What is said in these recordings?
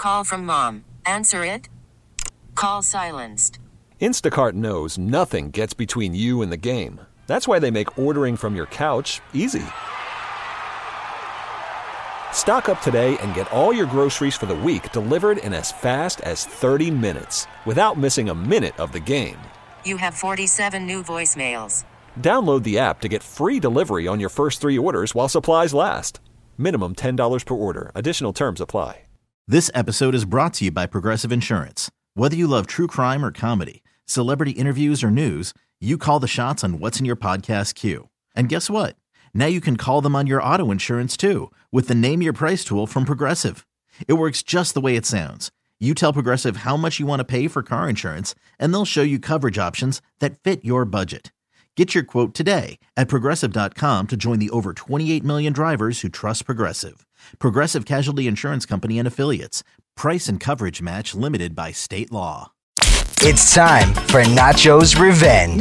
Call from mom. Answer it. Call silenced. Instacart knows nothing gets between you and the game. That's why they make ordering from your couch easy. Stock up today and get all your groceries for the week delivered in as fast as 30 minutes without missing a minute of the game. You have 47 new voicemails. Download the app to get free delivery on your first 3 orders while supplies last. Minimum $10 per order. Additional terms apply. This episode is brought to you by Progressive Insurance. Whether you love true crime or comedy, celebrity interviews or news, you call the shots on what's in your podcast queue. And guess what? Now you can call them on your auto insurance too with the Name Your Price tool from Progressive. It works just the way it sounds. You tell Progressive how much you want to pay for car insurance, and they'll show you coverage options that fit your budget. Get your quote today at Progressive.com to join the over 28 million drivers who trust Progressive. Progressive Casualty Insurance Company and Affiliates. Price and coverage match limited by state law. It's time for Nacho's Revenge.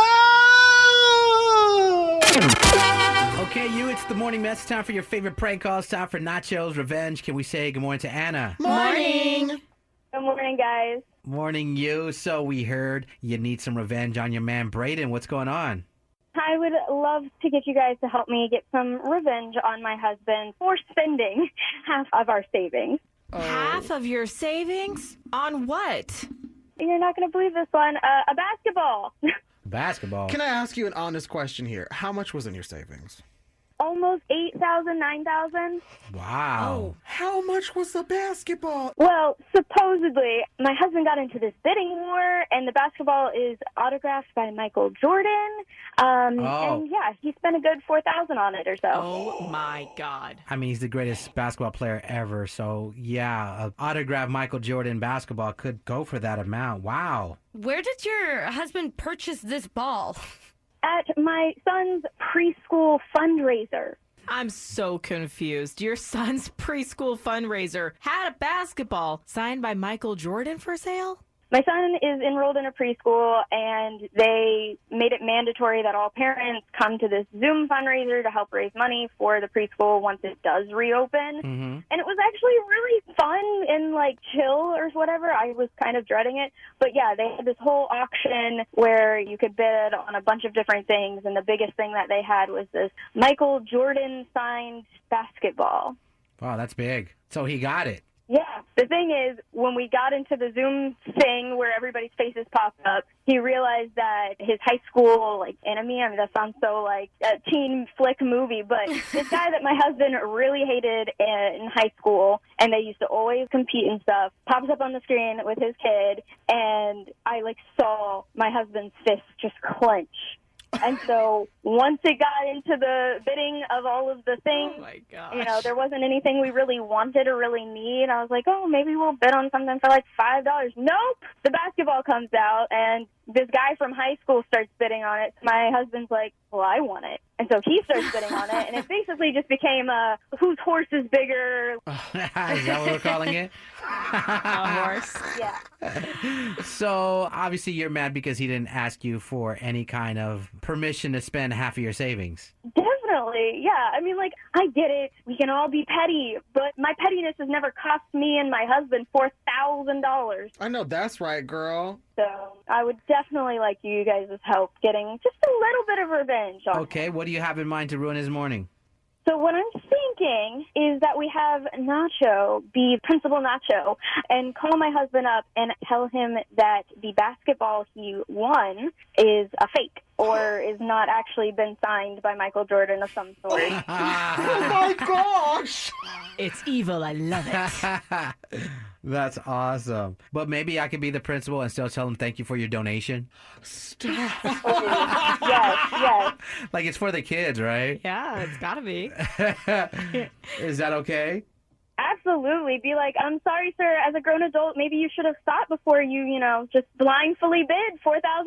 Okay, it's the morning mess. It's time for your favorite prank call. It's time for Nacho's Revenge. Can we say good morning to Anna? Morning. Good morning, guys. Morning, you. So we heard you need some revenge on your man, Braden. What's going on? I would love to get you guys to help me get some revenge on my husband for spending half of our savings. Half of your savings? On what? You're not going to believe this one. A basketball. Basketball? Can I ask you an honest question here? How much was in your savings? Almost 8,000, 9,000. Wow. How much was the basketball? Well, supposedly, my husband got into this bidding war, and the basketball is autographed by Michael Jordan. And yeah, he spent a good 4,000 on it or so. Oh my God. I mean, he's the greatest basketball player ever. So yeah, an autographed Michael Jordan basketball could go for that amount. Wow. Where did your husband purchase this ball? At my son's preschool fundraiser. I'm so confused. Your son's preschool fundraiser had a basketball signed by Michael Jordan for sale? My son is enrolled in a preschool, and they made it mandatory that all parents come to this Zoom fundraiser to help raise money for the preschool once it does reopen. Mm-hmm. And it was actually really fun and, chill or whatever. I was kind of dreading it. But, yeah, they had this whole auction where you could bid on a bunch of different things, and the biggest thing that they had was this Michael Jordan-signed basketball. Wow, that's big. So he got it. Yeah. The thing is, when we got into the Zoom thing where everybody's faces popped up, he realized that his high school, enemy, I mean, that sounds so like a teen flick movie, but this guy that my husband really hated in high school, and they used to always compete and stuff, pops up on the screen with his kid, and I, saw my husband's fist just clench. And so once it got into the bidding of all of the things, oh my gosh, there wasn't anything we really wanted or really need. I was like, oh, maybe we'll bid on something for $5. Nope. The basketball comes out, and this guy from high school starts bidding on it. My husband's like, well, I want it. And so he starts bidding on it, and it basically just became whose horse is bigger. Is that what we're calling it? A horse. Yeah. So obviously you're mad because he didn't ask you for any kind of permission to spend half of your savings. Definitely, yeah. I mean, I get it. We can all be petty, but my pettiness has never cost me and my husband $4,000. I know that's right, girl. So I would definitely like you guys' help getting just a little bit of revenge on Okay, what do you have in mind to ruin his morning? So what I'm thinking is that we have Nacho be Principal Nacho and call my husband up and tell him that the basketball he won is a fake or is not actually been signed by Michael Jordan of some sort. Oh, my gosh! It's evil. I love it. That's awesome. But maybe I could be the principal and still tell him thank you for your donation. Stop. Yes. It's for the kids, right? Yeah, it's gotta be. Is that okay? Absolutely. Be like, I'm sorry, sir, as a grown adult, maybe you should have thought before you, just blindfully bid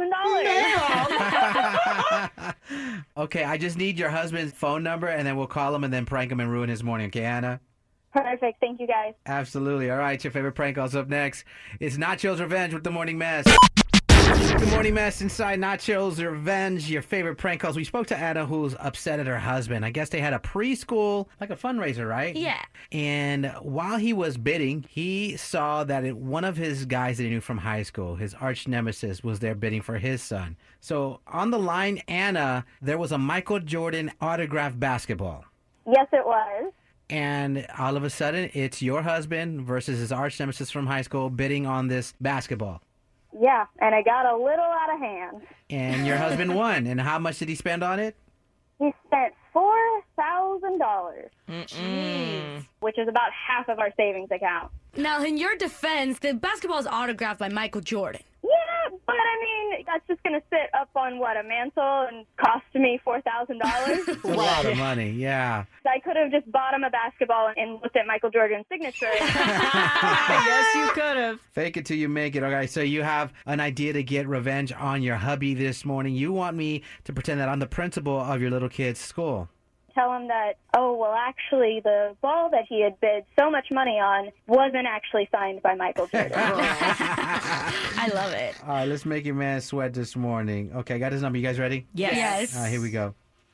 $4,000. Okay, I just need your husband's phone number, and then we'll call him and then prank him and ruin his morning. Okay, Anna? Perfect. Thank you, guys. Absolutely. All right, your favorite prank calls up next. It's Nacho's Revenge with the Morning Mess. Good morning, mess. Inside Nachos Revenge, your favorite prank calls. We spoke to Anna, who's upset at her husband. I guess they had a preschool, like a fundraiser, right? Yeah. And while he was bidding, he saw that one of his guys that he knew from high school, his arch nemesis, was there bidding for his son. So on the line, Anna, there was a Michael Jordan autographed basketball. Yes, it was. And all of a sudden, it's your husband versus his arch nemesis from high school bidding on this basketball. Yeah, and it got a little out of hand. And your husband won. And how much did he spend on it? He spent $4,000, which is about half of our savings account. Now, in your defense, the basketball is autographed by Michael Jordan. Yeah, but I mean, that's just going to sit up on, a mantle and cost me $4,000? It's a lot of money, yeah. I could have just bought him a basketball and looked at Michael Jordan's signature. Yes, you could have. Fake it till you make it. Okay, so you have an idea to get revenge on your hubby this morning. You want me to pretend that I'm the principal of your little kid's school. Tell him that, actually, the ball that he had bid so much money on wasn't actually signed by Michael Jordan. I love it. All right, let's make your man sweat this morning. Okay, I got his number. You guys ready? Yes. All right, here we go.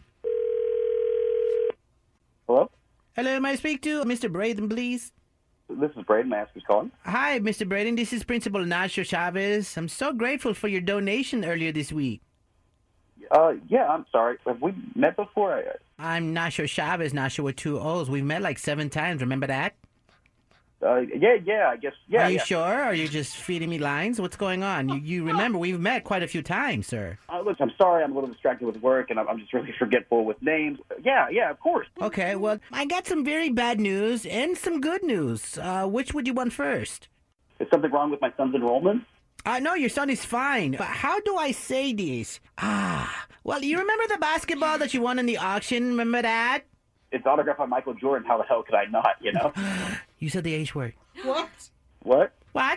Hello? Hello, may I speak to Mr. Braden, please? This is Braden. May I ask who's calling? Hi, Mr. Braden. This is Principal Nacho Chavez. I'm so grateful for your donation earlier this week. Yeah, I'm sorry. Have we met before? I'm Nacho Chavez, Nacho with 2 O's. We've met like 7 times. Remember that? Yeah, I guess. Yeah. Are you sure? Or are you just feeding me lines? What's going on? You remember we've met quite a few times, sir. Look, I'm sorry. I'm a little distracted with work, and I'm just really forgetful with names. Yeah, of course. Okay, well, I got some very bad news and some good news. Which would you want first? Is something wrong with my son's enrollment? No, your son is fine. But how do I say this? Well, you remember the basketball that you won in the auction? Remember that? It's autographed by Michael Jordan. How the hell could I not, You said the H word. What? What?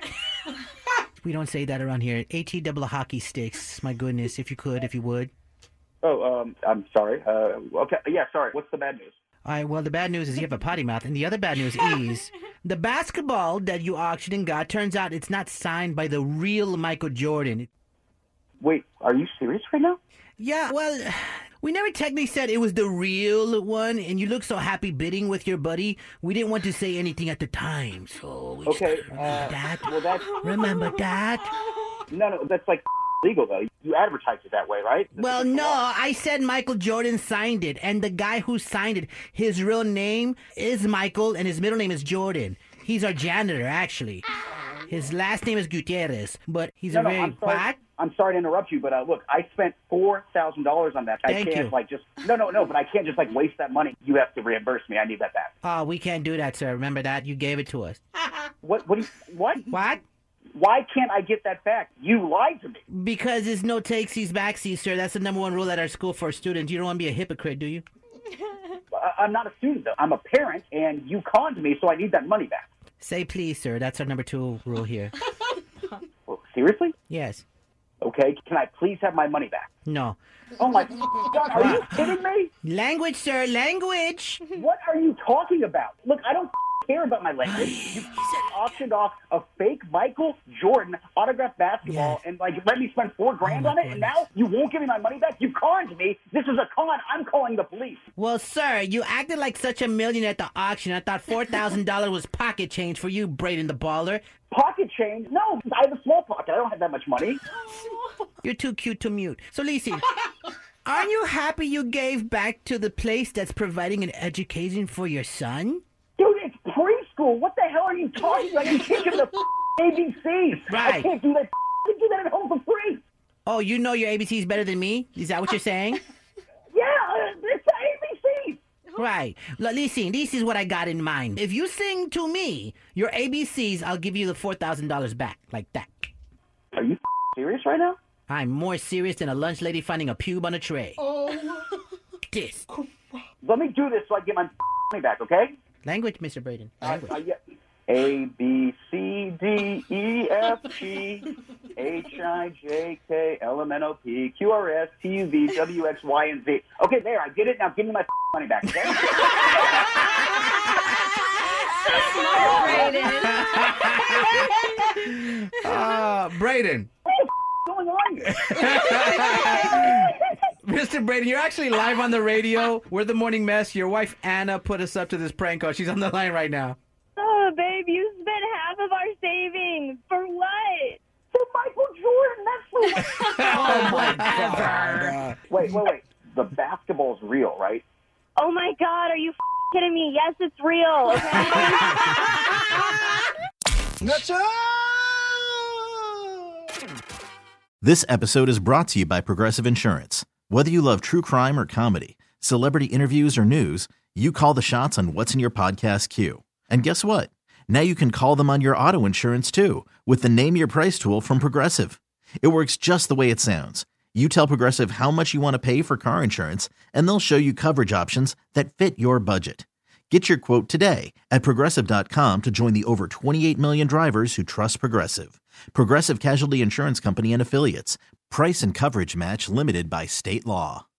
We don't say that around here. AT double hockey sticks. My goodness, if you would. Oh, I'm sorry. Okay, yeah, sorry. What's the bad news? All right, well, the bad news is you have a potty mouth, and the other bad news is the basketball that you auctioned and got, turns out it's not signed by the real Michael Jordan. Wait, are you serious right now? Yeah, well, we never technically said it was the real one, and you look so happy bidding with your buddy, we didn't want to say anything at the time, so we okay, just, remember that? Well, that's... Remember that? No, that's like legal, though. You advertised it that way, right? Well, no, I said Michael Jordan signed it, and the guy who signed it, his real name is Michael, and his middle name is Jordan. He's our janitor, actually. His last name is Gutierrez, but he's a very... I'm sorry to interrupt you, but look, I spent $4,000 on that. Thank you. No, but I can't just waste that money. You have to reimburse me. I need that back. Oh, we can't do that, sir. Remember that? You gave it to us. What? What? Why can't I get that back? You lied to me. Because there's no takesies, backsies, sir. That's the number 1 rule at our school for students. You don't want to be a hypocrite, do you? I'm not a student, though. I'm a parent, and you conned me, so I need that money back. Say please, sir. That's our number 2 rule here. Well, seriously? Yes. Okay, can I please have my money back? No. Oh, my God, are you kidding me? Language, sir, language. What are you talking about? Look, I don't care about my language. You auctioned off a fake Michael Jordan autographed basketball and let me spend $4,000 on it, and now you won't give me my money back? You conned me. This is a con. I'm calling the police. Well, sir, you acted like such a millionaire at the auction. I thought $4,000 was pocket change for you, Braden the baller. Pocket change? No, I have a small pocket. I don't have that much money. You're too cute to mute. So, listen, aren't you happy you gave back to the place that's providing an education for your son? Dude, it's preschool. What the hell are you talking about? You're teaching the ABCs. Right. I can't do that. I can do that at home for free. Oh, you know your ABCs better than me? Is that what you're saying? Yeah, it's the ABCs. Right. Listen, this is what I got in mind. If you sing to me your ABCs, I'll give you the $4,000 back, like that. Are you serious right now? I'm more serious than a lunch lady finding a pube on a tray. Oh. This. Let me do this so I get my money back, okay? Language, Mr. Braden. Language. Yeah. A, B, C, D, E, F, G, H, I, J, K, L, M, N, O, P, Q, R, S, T, U, V, W, X, Y, and Z. Okay, there, I get it. Now give me my money back, okay? Braden. Braden. What the going on Mr. Braden, you're actually live on the radio. We're the Morning Mess. Your wife, Anna, put us up to this prank call. She's on the line right now. Oh, babe, you spent half of our savings. For what? For Michael Jordan. That's for Oh, my God. Wait. The basketball's real, right? Oh, my God. Are you kidding me? Yes, it's real. Okay? This episode is brought to you by Progressive Insurance. Whether you love true crime or comedy, celebrity interviews or news, you call the shots on what's in your podcast queue. And guess what? Now you can call them on your auto insurance too with the Name Your Price tool from Progressive. It works just the way it sounds. You tell Progressive how much you want to pay for car insurance, and they'll show you coverage options that fit your budget. Get your quote today at Progressive.com to join the over 28 million drivers who trust Progressive. Progressive Casualty Insurance Company and Affiliates. Price and coverage match limited by state law.